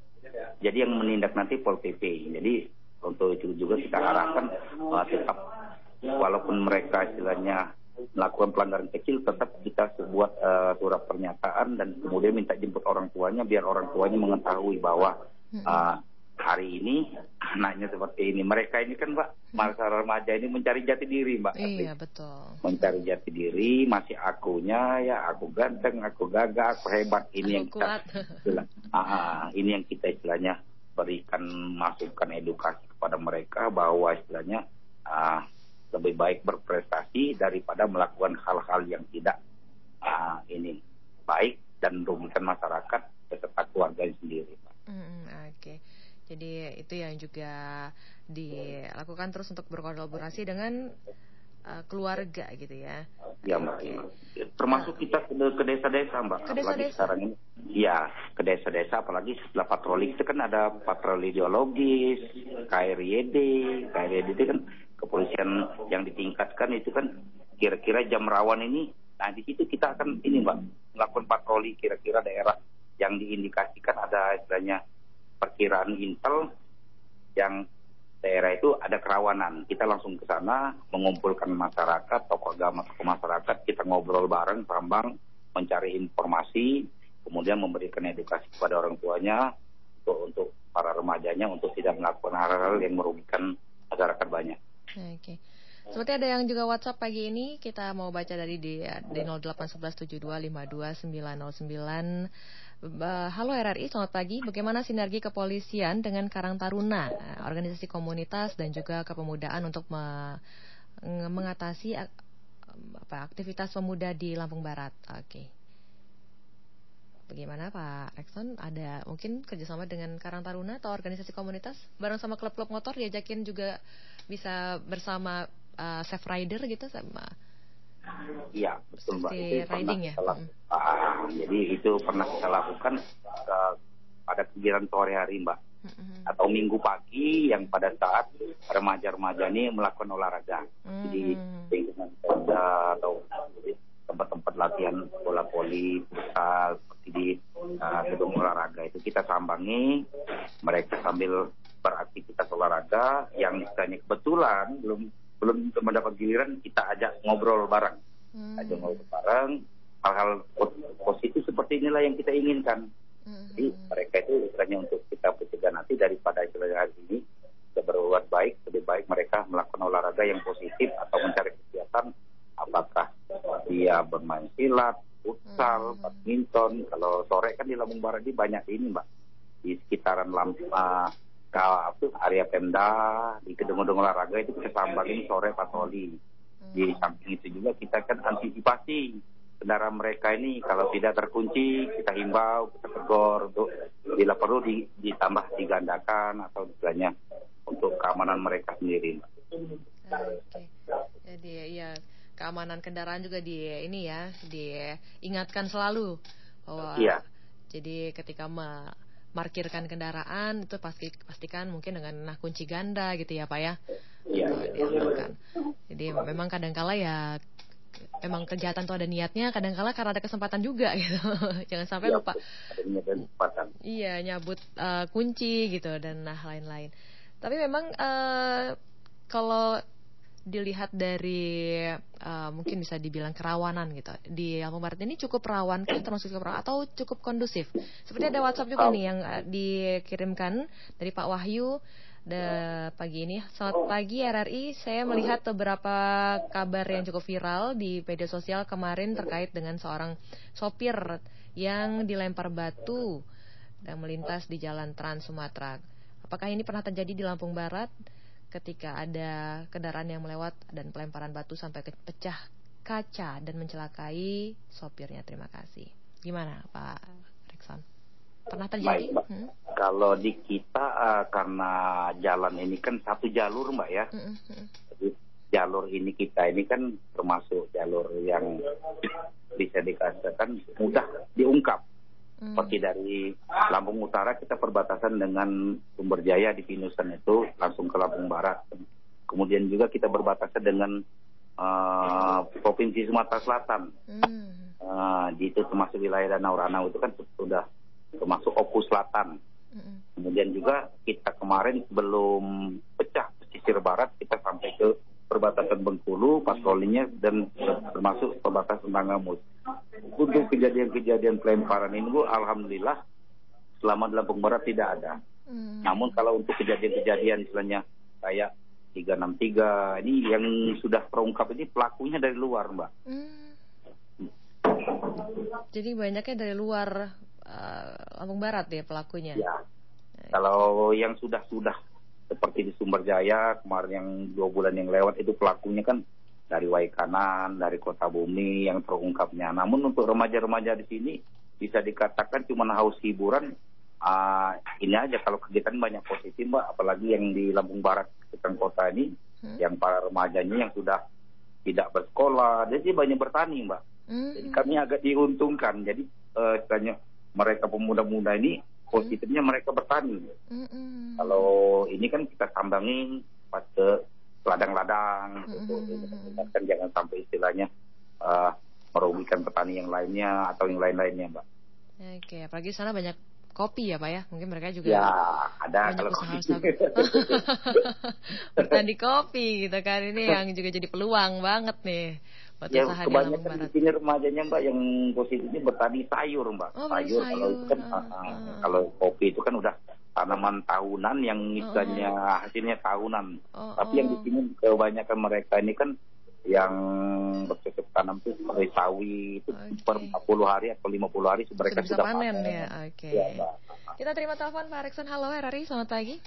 Jadi yang menindak nanti Pol P P. Jadi untuk itu juga kita arahkan uh, tetap walaupun mereka istilahnya melakukan pelanggaran kecil, tetap kita buat uh, surat pernyataan dan kemudian minta jemput orang tuanya biar orang tuanya mengetahui bahwa uh, hari ini anaknya seperti ini. Mereka ini kan Mbak, masa remaja ini mencari jati diri Mbak. Iya betul. Mencari jati diri, masih akunya ya aku ganteng, aku gagah, aku hebat. Ini aku yang kuat. Kita, ah, ini yang kita istilahnya berikan masukan edukasi kepada mereka bahwa istilahnya ah, lebih baik berprestasi daripada melakukan hal-hal yang tidak uh, ini baik dan merugikan masyarakat beserta keluarganya sendiri, Pak. Mm, Oke, okay. Jadi itu yang juga dilakukan terus untuk berkolaborasi dengan uh, keluarga gitu ya. Ya, Mbak. Okay. Termasuk kita ke, ke desa-desa, Mbak. Ke desa-desa. Sekarang ini, ya ke desa-desa, apalagi setelah patroli itu kan ada patroli ideologis, K R Y D, K R Y D itu kan kepolisian yang ditingkatkan itu kan kira-kira jam rawan ini. Nah di situ kita akan ini Mbak melakukan patroli kira-kira daerah yang diindikasikan ada istilahnya perkiraan intel yang daerah itu ada kerawanan. Kita langsung ke sana mengumpulkan masyarakat, tokoh agama, tokoh masyarakat, kita ngobrol bareng, sambang, mencari informasi, kemudian memberikan edukasi kepada orang tuanya untuk untuk para remajanya untuk tidak melakukan hal-hal yang merugikan masyarakat banyak. Oke. Seperti ada yang juga WhatsApp pagi ini, kita mau baca dari di, di nol delapan satu satu tujuh dua lima dua sembilan nol sembilan. Halo R R I, selamat pagi. Bagaimana sinergi kepolisian dengan Karang Taruna, organisasi komunitas dan juga kepemudaan untuk me, mengatasi apa, aktivitas pemuda di Lampung Barat? Oke. Bagaimana Pak Rekson? Ada mungkin kerjasama dengan Karang Taruna atau organisasi komunitas? Bareng sama klub-klub motor diajakin juga bisa bersama uh, Safe Rider gitu sama? Iya, betul Mbak. Itu riding ya? Kita, hmm. uh, jadi itu pernah kita lakukan uh, pada kegiatan sore hari Mbak. Hmm. Atau minggu pagi yang pada saat remaja-remaja ini melakukan olahraga. Hmm. Jadi dengan tenda atau tempat-tempat latihan bola voli, futsal, seperti di uh, gedung olahraga itu kita sambangi mereka sambil beraktivitas olahraga yang misalnya kebetulan belum belum mendapat giliran kita ajak ngobrol bareng, hmm. ajak ngobrol bareng hal-hal positif seperti inilah yang kita inginkan. Hmm. Jadi mereka itu istilahnya untuk kita mencegah nanti daripada istilahnya hari ini kita berbuat baik, lebih baik mereka melakukan olahraga yang positif atau mencari kegiatan apakah dia bermain silat, futsal, hmm. badminton. Kalau sore kan di Lampung Barat ini banyak ini Mbak di sekitaran Lampung. Kalau itu area Pemda di gedung-gedung olahraga itu kita sambangin sore patroli. Hmm. Di samping itu juga kita kan antisipasi kendaraan mereka ini kalau tidak terkunci kita himbau, kita tegur untuk bila perlu di, ditambah digandakan atau istilahnya untuk keamanan mereka sendiri. Oke, jadi ya keamanan kendaraan juga di ini ya diingatkan selalu bahwa iya. Jadi ketika me parkirkan kendaraan itu pasti pastikan mungkin dengan nah kunci ganda gitu ya Pak ya. Iya. Diamankan. Jadi memang kadangkala ya memang kejahatan itu ada niatnya, kadangkala karena ada kesempatan juga gitu. Jangan sampai ya, lupa. Ada kesempatan. Iya, nyabut uh, kunci gitu dan nah lain-lain. Tapi memang uh, kalau dilihat dari uh, mungkin bisa dibilang kerawanan gitu di Lampung Barat ini cukup rawan kan, termasuk cukup rawan atau cukup kondusif. Seperti ada WhatsApp juga nih yang uh, dikirimkan dari Pak Wahyu de, pagi ini. Selamat pagi R R I, saya melihat beberapa kabar yang cukup viral di media sosial kemarin terkait dengan seorang sopir yang dilempar batu dan melintas di Jalan Trans Sumatera. Apakah ini pernah terjadi di Lampung Barat? Ketika ada kendaraan yang melewat dan pelemparan batu sampai pecah kaca dan mencelakai sopirnya. Terima kasih. Gimana Pak Rekson? Pernah terjadi? Baik, Mbak. Hmm? Kalau di kita uh, karena jalan ini kan satu jalur Mbak ya. Hmm, hmm. Jadi jalur ini kita ini kan termasuk jalur yang bisa dikatakan mudah diungkap. Hmm. Seperti dari Lampung Utara kita perbatasan dengan Sumberjaya di Pinusan itu langsung ke Lampung Barat. Kemudian juga kita berbatasan dengan uh, Provinsi Sumatera Selatan. Hmm. Uh, di itu termasuk wilayah Danau Ranau itu kan sudah termasuk Oku Selatan. Hmm. Kemudian juga kita kemarin sebelum pecah pesisir barat kita sampai ke perbatasan Bengkulu, patrolinya dan termasuk perbatasan Tanggamus. Untuk kejadian-kejadian pelemparan ini Bu, alhamdulillah selama di Lampung Barat tidak ada. Hmm. Namun kalau untuk kejadian-kejadian istilahnya kayak tiga enam tiga ini yang sudah terungkap ini pelakunya dari luar Mbak. Hmm. Jadi banyaknya dari luar uh, Lampung Barat ya pelakunya? Ya. Kalau yang sudah-sudah seperti di Sumberjaya kemarin yang dua bulan yang lewat itu pelakunya kan dari Waikanan, dari Kota Bumi yang terungkapnya. Namun untuk remaja-remaja di sini bisa dikatakan cuma haus hiburan. Uh, ini aja kalau kegiatan banyak positif Mbak, apalagi yang di Lampung Barat sekitar kota ini, hmm. yang para remajanya yang sudah tidak bersekolah, jadi banyak bertani Mbak. Hmm. Jadi kami agak diuntungkan. Jadi uh, istilahnya mereka pemuda-muda ini positifnya mereka bertani. Hmm. Kalau ini kan kita sambangi pas ke ladang-ladang, gitu. Kan jangan sampai istilahnya uh, merugikan petani yang lainnya atau yang lain-lainnya, Mbak. Oke, apalagi sana banyak kopi ya Pak ya, mungkin mereka juga ya ada banyak kalau usaha kopi. bertani kopi gitu kan, ini yang juga jadi peluang banget nih buat Ya usaha di Lampung kebanyakan Barat. di sini remajanya Mbak yang positifnya bertani sayur Mbak. Oh, sayur, sayur. Kalau itu kan uh, uh, uh. kalau kopi itu kan udah tanaman tahunan yang misalnya uh, uh. hasilnya tahunan. Uh, uh. Tapi yang di sini kebanyakan mereka ini kan yang bercocok tanam itu seperti sawi itu okay. per empat puluh hari atau lima puluh hari mereka sudah, sudah panen, panen. Ya, oke. Okay. Ya, kita terima telepon Pak Rekson. Halo R R I, selamat pagi.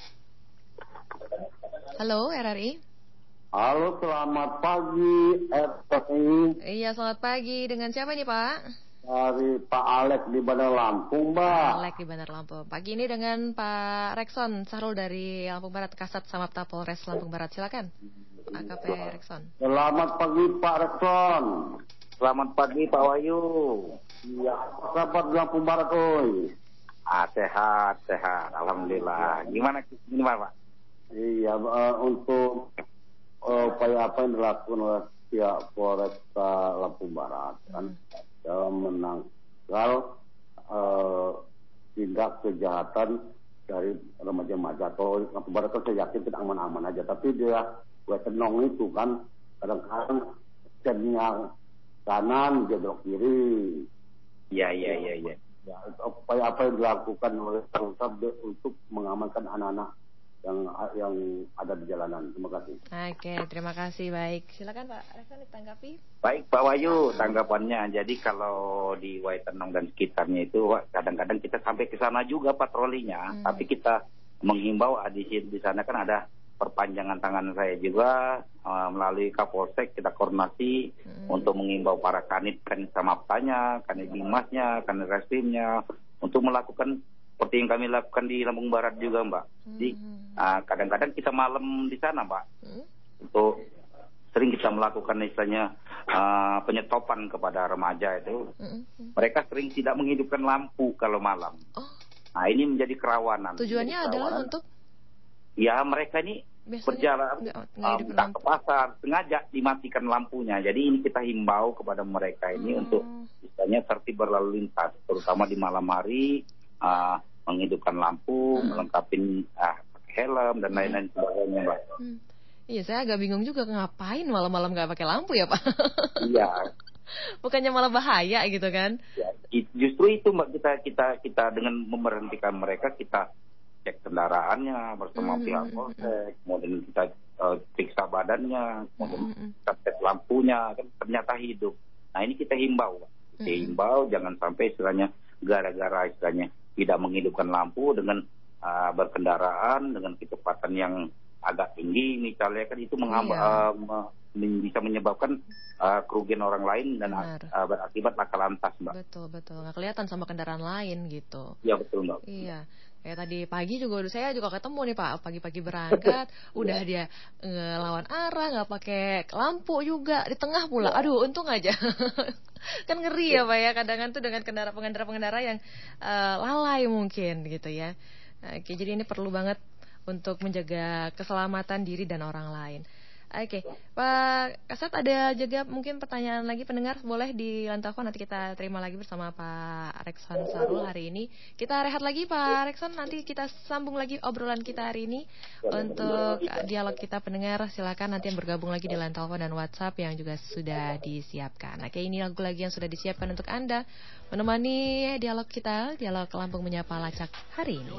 Halo R R I. Halo, selamat pagi R R I. Iya, selamat pagi. Dengan siapa nih Pak? Dari Pak Alek di Bandar Lampung, Mbak. Alek di Bandar Lampung. Pagi ini dengan Pak Rekson Sahrul dari Lampung Barat, Kasat Samapta Polres Lampung Barat. Silakan. A K P Rekson. Selamat pagi Pak Rekson. Selamat pagi Pak Wahyu. Iya, apa kabar di Lampung Barat, oi? Ah, sehat, sehat. Alhamdulillah. Gimana gimana Pak? Iya, uh, untuk uh, upaya apa yang dilakukan oleh pihak Polresta Lampung Barat kan hmm. dalam menangkal uh, tindak kejahatan dari remaja-remaja. Kalau Lampung Barat kan saya yakin tidak aman-aman aja, tapi dia wetenong itu kan kadang-kadang cennya kanan dia belok kiri. Iya iya iya iya. Ya, upaya apa yang dilakukan oleh Polresta untuk mengamankan anak-anak yang yang ada di jalanan. Terima kasih. Oke, terima kasih. Baik, silakan Pak Rekson ditanggapi. Baik Pak Wahyu, tanggapannya. Jadi kalau di Waitenong dan sekitarnya itu kadang-kadang kita sampai ke sana juga patrolinya, hmm. tapi kita menghimbau di di sana kan ada perpanjangan tangan saya juga uh, melalui Kapolsek kita koordinasi hmm. untuk menghimbau para kanit kanit samaptanya, kanit bimasnya, kanit reskrimnya untuk melakukan seperti yang kami lakukan di Lampung Barat juga Mbak. Jadi uh, kadang-kadang kita malam di sana Mbak, hmm. untuk sering kita melakukan istilahnya uh, penyetopan kepada remaja itu. Hmm. Mereka sering tidak menghidupkan lampu kalau malam. Oh. Nah ini menjadi kerawanan. Tujuannya menjadi kerawanan. adalah untuk? Ya mereka ini biasanya berjalan uh, ke pasar, sengaja dimatikan lampunya. Jadi ini kita himbau kepada mereka ini hmm. untuk istilahnya tertib berlalu lintas, terutama di malam hari. Uh, menghidupkan lampu, hmm. melengkapi uh, helm dan lain-lain sebagainya, Mbak. Hmm. Iya, saya agak bingung juga ngapain malam-malam nggak pakai lampu ya, Pak? Iya. Bukannya malah bahaya gitu kan? Ya, justru itu Mbak, kita kita kita dengan memberhentikan mereka kita cek kendaraannya bersama hmm. pihak polsek, kemudian kita uh, periksa badannya, kemudian hmm. kita tes lampunya, kan ternyata hidup. Nah ini kita himbau, kita hmm. himbau jangan sampai istilahnya gara-gara istilahnya tidak menghidupkan lampu dengan uh, berkendaraan dengan kecepatan yang agak tinggi misalnya kan itu menghamba, iya. uh, bisa menyebabkan uh, kerugian orang lain dan uh, berakibat laka lantas Mbak. Betul betul nggak kelihatan sama kendaraan lain gitu. Iya betul Mbak. Iya. Kayak tadi pagi juga saya juga ketemu nih Pak, pagi-pagi berangkat udah dia ngelawan arah nggak pakai lampu juga di tengah pula. Aduh untung aja. Kan ngeri ya Pak ya, kadang-kadang tuh dengan kendaraan pengendara-pengendara yang uh, lalai mungkin gitu ya. Oke, jadi ini perlu banget untuk menjaga keselamatan diri dan orang lain. Oke, Pak Kasat ada juga mungkin pertanyaan lagi pendengar, boleh di telepon nanti kita terima lagi bersama Pak Rekson Sahrul hari ini. Kita rehat lagi Pak Rekson, nanti kita sambung lagi obrolan kita hari ini untuk dialog kita pendengar. Silakan nanti yang bergabung lagi di line telepon dan WhatsApp yang juga sudah disiapkan. Oke, ini lagu lagi yang sudah disiapkan untuk Anda menemani dialog kita, dialog Lampung Menyapa Lacak hari ini.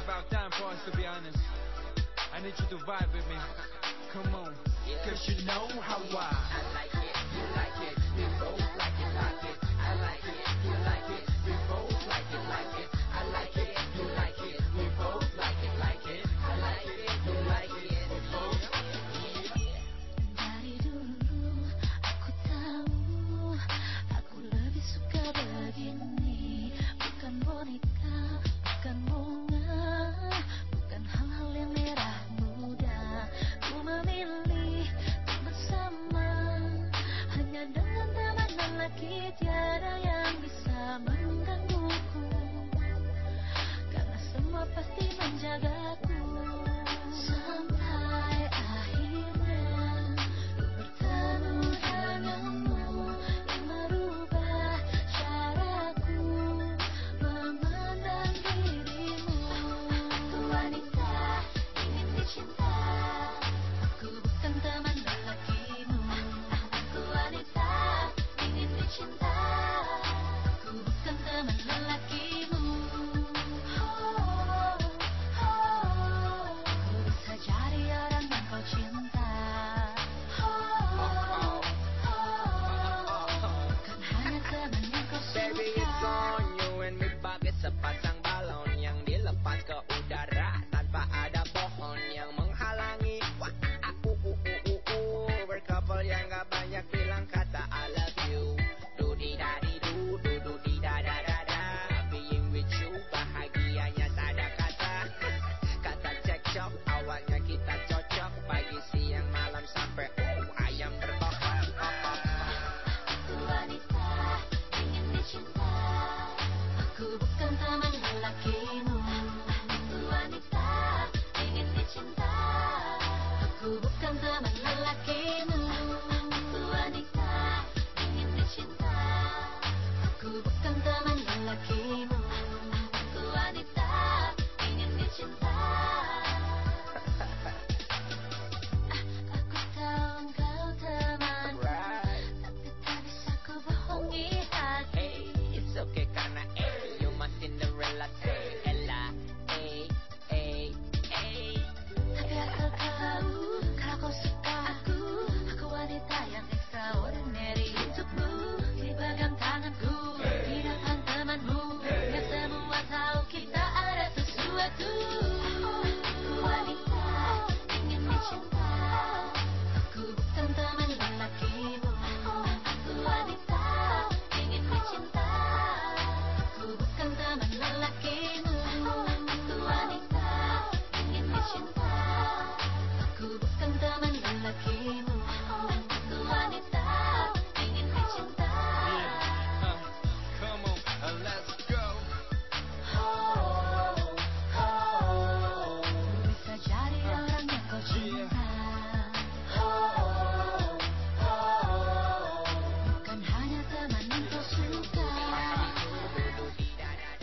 Come on, cause you know how I, I like it, you like it, we both like it, like it. I like it, you like it, we both like it, like it. I like it, you like it, we both like it, like it. I like it, you like it, we both like it. Dari dulu aku tahu aku lebih suka begini, bukan boneka, bukan bunga, bukan hal-hal yang merah muda. Memilih bersama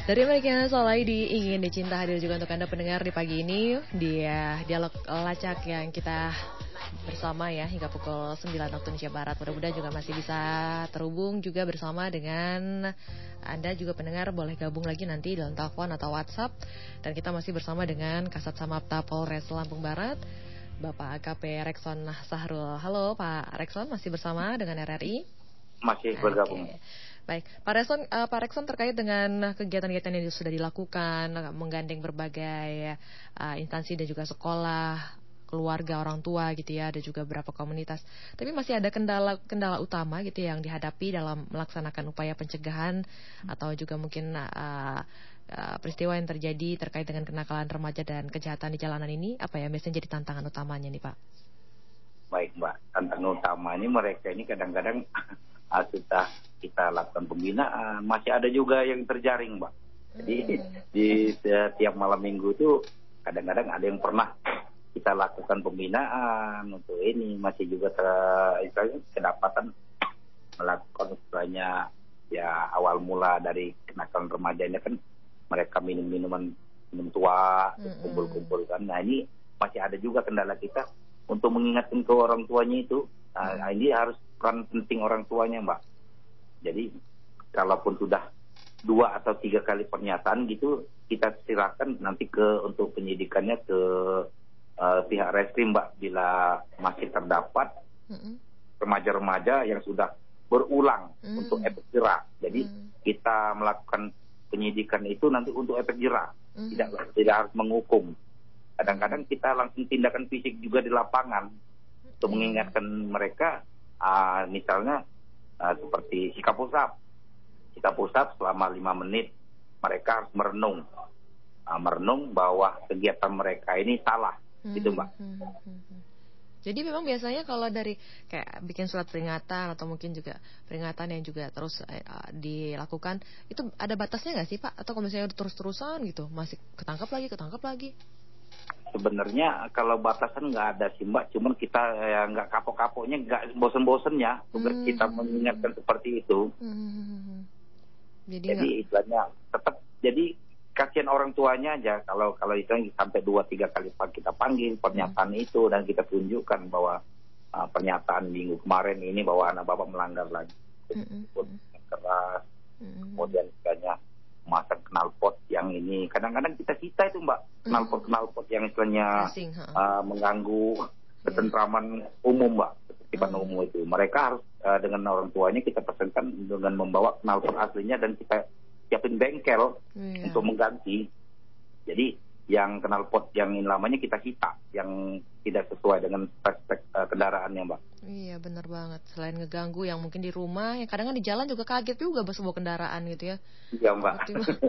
Dari mereka Solai di Ingin Dicinta hadir juga untuk Anda pendengar di pagi ini di uh, dialog lacak yang kita bersama ya hingga pukul sembilan waktu Indonesia Barat. Mudah-mudahan juga masih bisa terhubung juga bersama dengan Anda juga pendengar, boleh gabung lagi nanti dalam telepon atau WhatsApp. Dan kita masih bersama dengan Kasat Samapta Polres Lampung Barat, Bapak A K P Rekson Sahrul. Halo Pak Rekson, masih bersama dengan R R I? Masih bergabung. Okay. Baik, Pak Rekson, uh, Pak Rekson terkait dengan kegiatan-kegiatan yang sudah dilakukan, menggandeng berbagai uh, instansi dan juga sekolah, keluarga, orang tua gitu ya, ada juga beberapa komunitas. Tapi masih ada kendala kendala utama gitu yang dihadapi dalam melaksanakan upaya pencegahan atau juga mungkin uh, uh, peristiwa yang terjadi terkait dengan kenakalan remaja dan kejahatan di jalanan ini, apa ya biasanya jadi tantangan utamanya nih Pak? Baik Mbak, tantangan utama ini mereka ini kadang-kadang sudah kita lakukan pembinaan, masih ada juga yang terjaring Mbak. Jadi hmm. di setiap malam minggu itu kadang-kadang ada yang pernah kita lakukan pembinaan untuk ini, masih juga ter, kedapatan melakukan istilahnya ya awal mula dari kenakalan remaja ini kan mereka minum minuman minum tua, hmm. kumpul-kumpul kan. Nah ini masih ada juga kendala kita untuk mengingatkan ke orang tuanya itu. Nah, hmm. ini harus peran penting orang tuanya Mbak. Jadi kalaupun sudah dua atau tiga kali pernyataan gitu, kita silakan nanti ke untuk penyidikannya ke uh, pihak reskrim Mbak. Bila masih terdapat mm-hmm. remaja-remaja yang sudah berulang mm-hmm. untuk efek jerah. Jadi mm-hmm. kita melakukan penyidikan itu nanti untuk efek jerah, mm-hmm. tidak tidak harus menghukum. Kadang-kadang kita langsung tindakan fisik juga di lapangan untuk mm-hmm. mengingatkan mereka. Uh, misalnya uh, seperti sikap usap sikap usap selama lima menit mereka harus merenung uh, merenung bahwa kegiatan mereka ini salah hmm, gitu Mbak. Hmm, hmm, hmm. Jadi memang biasanya kalau dari kayak bikin surat peringatan atau mungkin juga peringatan yang juga terus uh, dilakukan itu ada batasnya nggak sih Pak? Atau kalau misalnya terus-terusan gitu masih ketangkap lagi ketangkap lagi? Sebenarnya kalau batasan nggak ada sih Mbak, cuman kita ya nggak kapok-kapoknya, nggak bosen-bosennya tugas hmm. kita mengingatkan seperti itu. Hmm. Jadi, jadi istilahnya tetap, jadi kasihan orang tuanya aja kalau kalau itu sampai dua tiga kali kita panggil pernyataan hmm. itu dan kita tunjukkan bahwa uh, pernyataan minggu kemarin ini bahwa anak bapak melanggar lagi, hmm. keras, hmm. kemudian istilahnya masak knalpot yang ini kadang-kadang kita cita itu Mbak, knalpot-knalpot yang istilahnya Asing, uh, mengganggu ketentraman yeah. umum Mbak, ketertiban uh. umum itu. Mereka harus uh, dengan orang tuanya kita pesankan dengan membawa knalpot aslinya dan kita siapin bengkel yeah. untuk mengganti. Jadi yang knalpot yang lamanya kita cita, yang tidak sesuai dengan spek uh, kendaraannya Mbak. Iya benar banget. Selain ngeganggu yang mungkin di rumah, ya kadang-kadang di jalan juga kaget juga sebuah kendaraan gitu ya. Iya Mbak.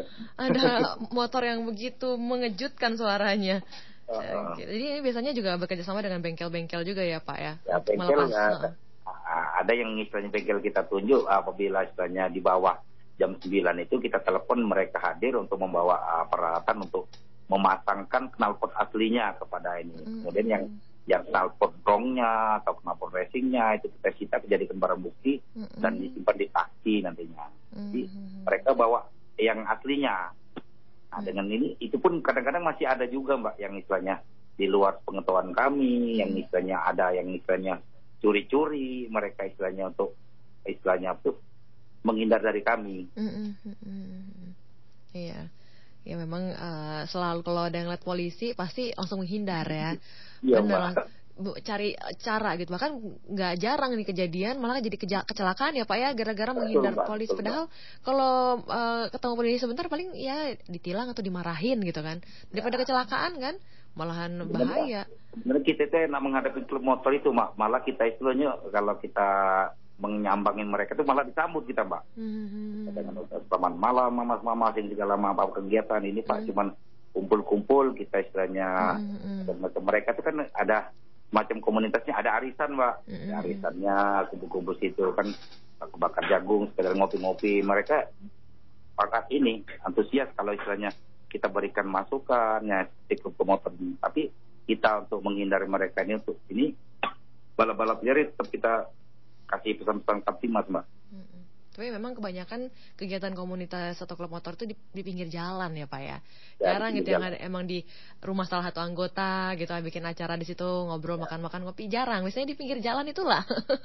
Ada motor yang begitu mengejutkan suaranya. Uh, Jadi ini biasanya juga bekerja sama dengan bengkel-bengkel juga ya Pak ya. Ya bengkel ya, ada yang istilahnya bengkel kita tunjuk apabila istilahnya di bawah jam sembilan itu kita telepon mereka hadir untuk membawa uh, peralatan untuk memasangkan knalpot aslinya kepada ini. Mm-hmm. Kemudian yang yang knalpot brongnya atau knalpot racingnya itu kita sita dijadikan barang bukti mm-hmm. dan disimpan di taksi nantinya. Mm-hmm. Jadi mereka bawa yang aslinya. Nah mm-hmm. dengan ini itu pun kadang-kadang masih ada juga Mbak yang istilahnya di luar pengetahuan kami, mm-hmm. yang istilahnya ada yang istilahnya curi-curi, mereka istilahnya untuk istilahnya tuh menghindar dari kami. Mm-hmm. Iya. Ya memang uh, selalu kalau ada yang lihat polisi pasti langsung menghindar ya. Iya, benar. Cari cara gitu. Bahkan nggak jarang nih kejadian malah jadi keja- kecelakaan ya Pak ya gara-gara menghindar betul, polisi. Betul, Padahal kalau uh, ketemu polisi sebentar paling ya ditilang atau dimarahin gitu kan. Daripada ya. Kecelakaan kan malahan bahaya. Sebenarnya kita tuh nak menghadapi klub motor itu malah kita istilahnya kalau kita menyambangin mereka itu malah disambut kita Mbak. Mm-hmm. Dengan selamat malam mama-mama yang segala macam kegiatan ini Pak mm-hmm. cuman kumpul-kumpul kita istilahnya mm-hmm. dan mereka itu kan ada macam komunitasnya, ada arisan Mbak. Mm-hmm. Ada arisannya kumpul-kumpul situ kan bakar jagung, sekedar ngopi-ngopi. Mereka pakat ini antusias kalau istilahnya kita berikan masukan ya ikut ke motor. Tapi kita untuk menghindari mereka ini untuk ini balap-balap liar tetap kita kasih pesan-pesan Kaptimas Mbak. Tapi memang kebanyakan kegiatan komunitas atau klub motor itu di, di pinggir jalan ya Pak ya. Ya, Jarang di gitu yang jalan. ada emang di rumah salah satu anggota gitu, bikin acara di situ ngobrol Ya. makan-makan kopi, jarang. Misalnya di pinggir jalan itulah.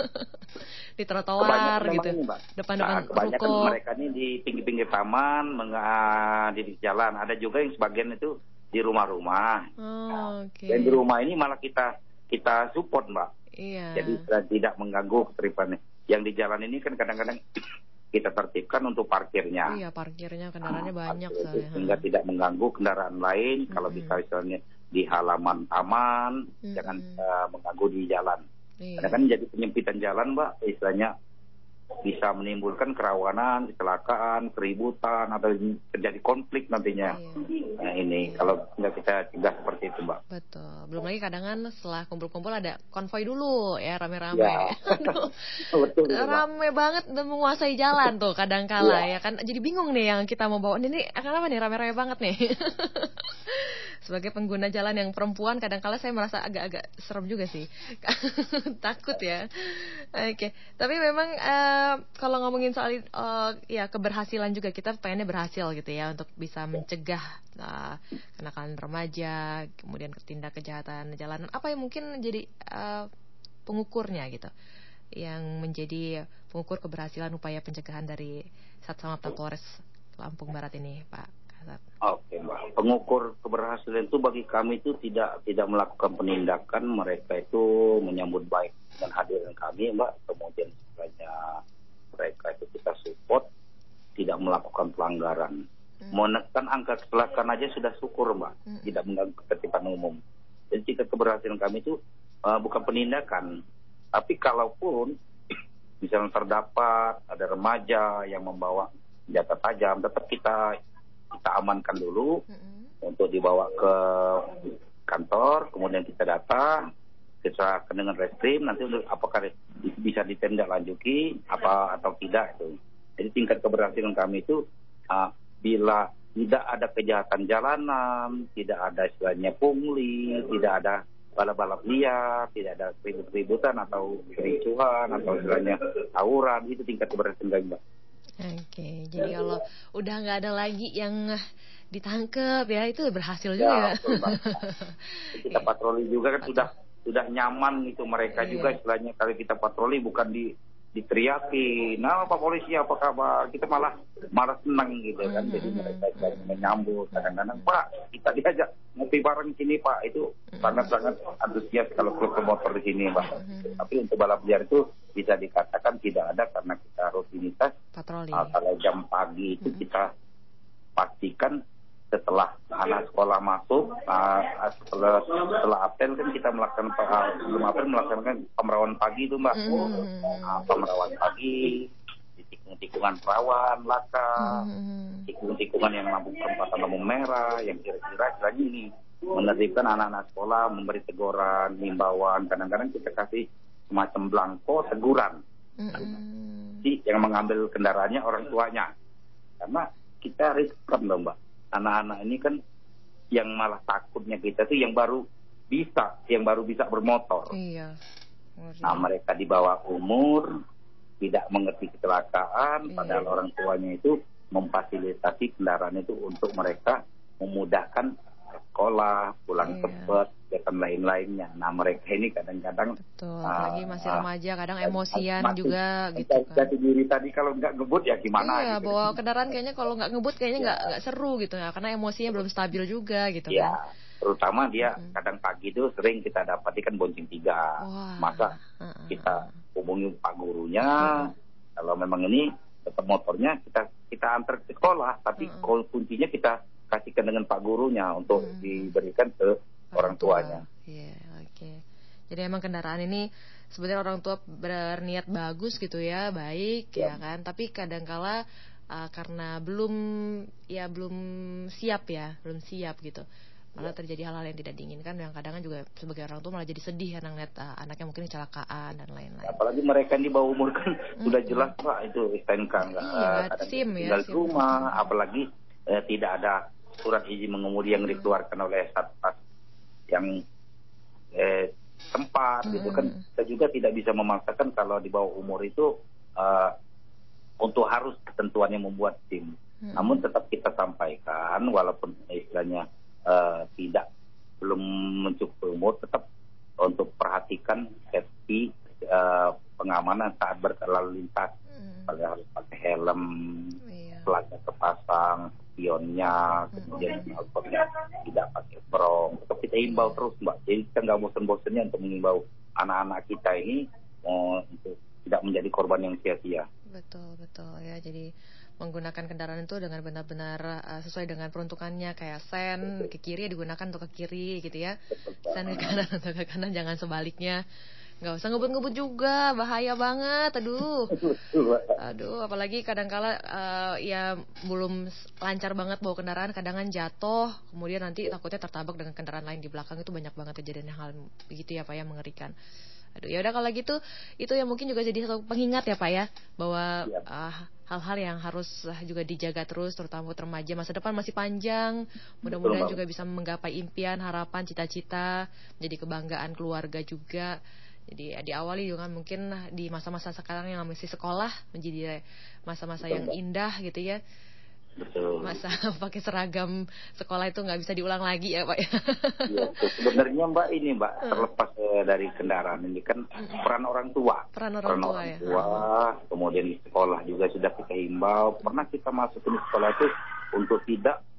Di trotoar Kebanyakan memang gitu. ini, Mbak. Depan-depan Nah, kebanyakan ruko. mereka ini di pinggir-pinggir taman, meng- di jalan. Ada juga yang sebagian itu di rumah-rumah. Oh, oke. Dan di rumah ini malah kita kita support, Mbak. Iya. Jadi uh, tidak mengganggu ketertiban. Yang di jalan ini kan kadang-kadang kita tertibkan untuk parkirnya. Iya, parkirnya kendaraannya Nah, banyak parkir itu soalnya. sehingga tidak mengganggu kendaraan lain. Mm-mm. Kalau bisa misalnya di halaman taman, Mm-mm. jangan uh, mengganggu di jalan. Iya. Karena kan jadi penyempitan jalan, Mbak, istilahnya bisa menimbulkan kerawanan, kecelakaan, keributan, atau terjadi konflik nantinya. Iya. Nah ini, Iya. kalau nggak kita cegah seperti itu, Mbak. Betul. Belum lagi kadangan setelah kumpul-kumpul ada konvoy dulu ya, rame-rame. Ya. Aduh. Betul, Mbak. Rame banget dan menguasai jalan tuh kadang-kala Iya. ya kan. Jadi bingung nih yang kita mau bawa. Ini akan apa nih, rame-rame banget nih. Sebagai pengguna jalan yang perempuan kadang-kala saya merasa agak-agak serem juga sih. Takut ya. Oke. Tapi memang uh, kalau ngomongin soal uh, ya keberhasilan juga, kita pengennya berhasil gitu ya untuk bisa mencegah uh, kenakalan remaja, kemudian tindak kejahatan jalanan. Apa yang mungkin jadi uh, pengukurnya gitu, yang menjadi pengukur keberhasilan upaya pencegahan dari Satsamapta Polres Lampung Barat ini, Pak Kasat? Oke, Mbak. Pengukur keberhasilan itu bagi kami itu tidak tidak melakukan penindakan, mereka itu menyambut baik dengan hadirnya kami, Mbak. Kemudian setelahnya mereka itu kita support, tidak melakukan pelanggaran. Hmm. Menekan angka kecelakaan aja sudah syukur, Mbak. Hmm. Tidak mengganggu ketertiban umum. Jadi tingkat keberhasilan kami itu uh, bukan penindakan. Tapi kalaupun misalnya terdapat ada remaja yang membawa senjata tajam, tetap kita kita amankan dulu mm-hmm. untuk dibawa ke kantor, kemudian kita data, kita dengan reskrim, nanti untuk apakah bisa ditindaklanjuti apa atau tidak itu. Jadi tingkat keberhasilan kami itu uh, bila tidak ada kejahatan jalanan, tidak ada istilahnya pungli, tidak ada balap-balap liar, tidak ada ribut-ributan atau kericuhan atau istilahnya tawuran, itu tingkat keberhasilan kami, Mbak. Oke, jadi kalau udah nggak ada lagi yang ditangkap ya, itu berhasil ya, juga. Betul, Mbak. Kita patroli juga kan sudah sudah nyaman itu mereka iya. juga istilahnya kalau kita patroli bukan di diteriaki, nah Pak Polisi apa kabar, kita malah malah senang gitu kan, mm-hmm. jadi mereka mm-hmm. menyambut kadang-kadang Pak kita diajak ngopi bareng sini Pak, itu mm-hmm. sangat-sangat antusias kalau klub motor di sini Pak. Mm-hmm. Tapi untuk balap liar itu bisa dikatakan tidak ada karena kita rutinitas patroli. Uh, kalau jam pagi itu mm-hmm. kita pastikan setelah anak sekolah masuk, uh, setelah setelah apel kan kita melakukan uh, sebelum apel melaksanakan pemerawan pagi itu Mbak, mm-hmm. uh, pemerawan pagi, di tikung-tikungan perawan, laka, mm-hmm. tikung-tikungan yang lampu perempatan lampu merah, yang kira-kira istilahnya ini menertibkan anak-anak sekolah, memberi teguran, himbauan, kadang-kadang kita kasih semacam belangko teguran, mm-hmm. si yang mengambil kendaraannya orang tuanya, karena kita riskan loh Mbak. Anak-anak ini kan yang malah takutnya kita tuh yang baru bisa, yang baru bisa bermotor. Iya. Nah mereka di bawah umur, tidak mengerti kecelakaan, iya. Padahal orang tuanya itu memfasilitasi kendaraan itu untuk mereka memudahkan sekolah, pulang iya. cepat, dan lain-lainnya. Nah mereka ini kadang-kadang betul, apalagi masih uh, remaja, kadang emosian masih, juga gitu kan. Jadi diri tadi kalau nggak ngebut ya gimana? Iya, gitu. bawa kendaraan kayaknya kalau nggak ngebut kayaknya nggak ya. nggak seru gitu ya, karena emosinya belum stabil juga gitu ya. kan. Terutama dia hmm. kadang pagi itu sering kita dapati kan bonceng tiga. Wah. Masa uh-uh. kita hubungi Pak gurunya, uh-uh. kalau memang ini tetap motornya kita kita antar ke sekolah, tapi uh-uh. kuncinya kita kasihkan dengan Pak gurunya untuk uh-uh. diberikan ke orang tuanya. Iya, oke. Okay. Jadi emang kendaraan ini sebenarnya orang tua berniat bagus gitu ya, baik ya, ya kan. Tapi kadangkala uh, karena belum ya belum siap ya, belum siap gitu. Malah ya. terjadi hal-hal yang tidak diinginkan, yang kadang juga sebagai orang tua malah jadi sedih karena ngeliat uh, anaknya mungkin kecelakaan dan lain-lain. Apalagi mereka di bawah umur kan mm-hmm. sudah jelas Pak itu S T N K enggak iya, uh, SIM ya, tinggal SIM. rumah, mm-hmm. apalagi uh, tidak ada surat izin mengemudi yang dikeluarkan oleh Satpas yang eh, tempat mm-hmm. gitu kan, kita juga tidak bisa memaksakan kalau di bawah umur itu uh, untuk harus ketentuannya membuat SIM. Hmm. Namun tetap kita sampaikan, walaupun istilahnya uh, tidak belum mencukupi umur, tetap untuk perhatikan safety uh, pengamanan saat berlalu lintas. Hmm. Harus pakai helm, iya. Pelatnya terpasang, spionnya, hmm. kemudian knalpotnya tidak pakai brong. Tetap kita himbau terus, Mbak. Jadi kita nggak bosan-bosannya untuk mengimbau anak-anak kita ini uh, untuk tidak menjadi korban yang sia-sia. Betul, betul ya. Jadi menggunakan kendaraan itu dengan benar-benar uh, sesuai dengan peruntukannya, kayak sen ke kiri digunakan untuk ke kiri gitu ya, sen ke kanan untuk ke kanan, jangan sebaliknya. Nggak usah ngebut-ngebut juga, bahaya banget. Aduh, aduh, apalagi kadang-kala uh, ya belum lancar banget bawa kendaraan, kadang-kadang jatuh, kemudian nanti takutnya tertabrak dengan kendaraan lain di belakang. Itu banyak banget kejadian hal begitu ya Pak ya, mengerikan. Aduh, ya udah kalau gitu, itu yang mungkin juga jadi satu pengingat ya Pak ya, bahwa ya. uh, hal-hal yang harus juga dijaga terus, terutama buat remaja, masa depan masih panjang. Mudah-mudahan juga bisa menggapai impian, harapan, cita-cita, menjadi kebanggaan keluarga juga. Jadi diawali dengan mungkin di masa-masa sekarang yang masih sekolah, menjadi masa-masa yang indah gitu ya. Betul. Masa pakai seragam sekolah itu nggak bisa diulang lagi ya Pak ya. Ya, sebenarnya Mbak ini Mbak terlepas eh, dari kendaraan ini kan peran orang tua. Peran orang peran tua orang ya. tua, kemudian di sekolah juga sudah kita himbau. Pernah kita masuk ke sekolah itu untuk tidak